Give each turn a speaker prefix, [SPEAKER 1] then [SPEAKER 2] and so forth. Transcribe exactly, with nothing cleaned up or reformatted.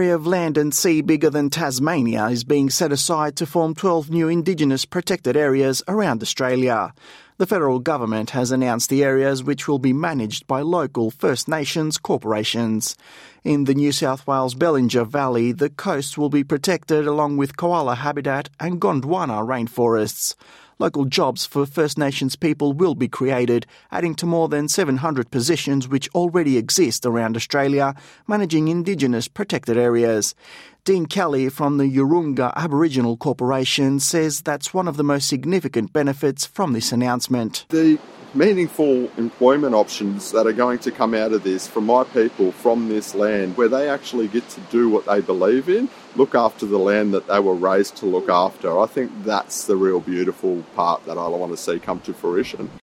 [SPEAKER 1] area of land and sea bigger than Tasmania is being set aside to form twelve new Indigenous protected areas around Australia. The federal government has announced the areas which will be managed by local First Nations corporations. In the New South Wales Bellinger Valley, the coast will be protected along with koala habitat and Gondwana rainforests. Local jobs for First Nations people will be created, adding to more than seven hundred positions which already exist around Australia, managing Indigenous protected areas. Dean Kelly from the Urunga Aboriginal Corporation says that's one of the most significant benefits from this announcement.
[SPEAKER 2] The meaningful employment options that are going to come out of this for my people from this land, where they actually get to do what they believe in, look after the land that they were raised to look after. I think that's the real beautiful part that I want to see come to fruition.